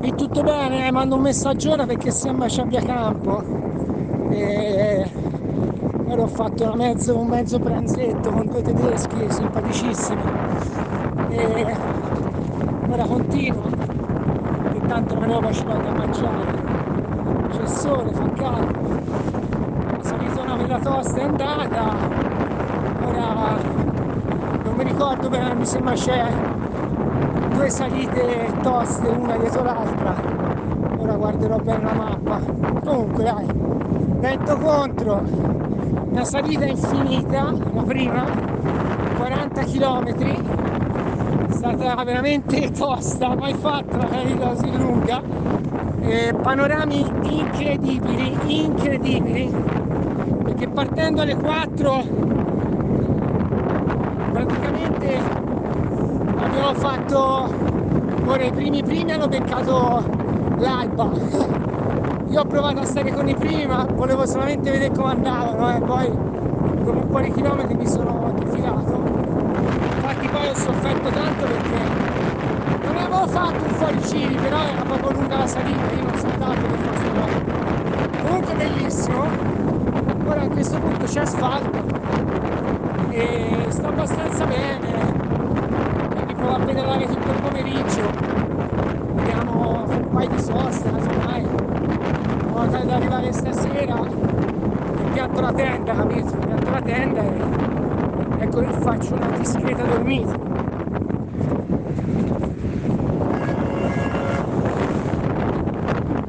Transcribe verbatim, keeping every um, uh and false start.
E tutto bene, eh, mando un messaggio ora perché sembra ci abbia campo. E ora ho fatto una mezzo, un mezzo pranzetto con due tedeschi simpaticissimi. E ora continuo, che tanto non avevo ci vado a mangiare. C'è sole, fa caldo. La salitona quella tosta è andata. Ora non mi ricordo bene, mi sembra c'è due salite toste una dietro l'altra. Ora guarderò bene la mappa. Comunque dai, vento contro, una salita infinita, la prima, quaranta chilometri, è stata veramente tosta, mai fatta una salita così lunga. E panorami incredibili, incredibili, perché partendo alle quattro praticamente abbiamo fatto, ora i primi primi hanno beccato l'alba. Io ho provato a stare con i primi, ma volevo solamente vedere come andavano, e eh. Poi dopo un po' di chilometri mi sono defilato. Infatti poi ho sofferto tanto perché non avevo fatto un fuoricidi, però era proprio lunga la salita, io non so tanto che fa sta cosa. Comunque bellissimo. Ora a questo punto c'è asfalto e sto abbastanza bene, quindi provo a pedalare tutto il pomeriggio, vediamo un paio di soste casomai, in modo tale da arrivare stasera e pianto la tenda, capito? Pianto la tenda e ecco che faccio una discreta dormita.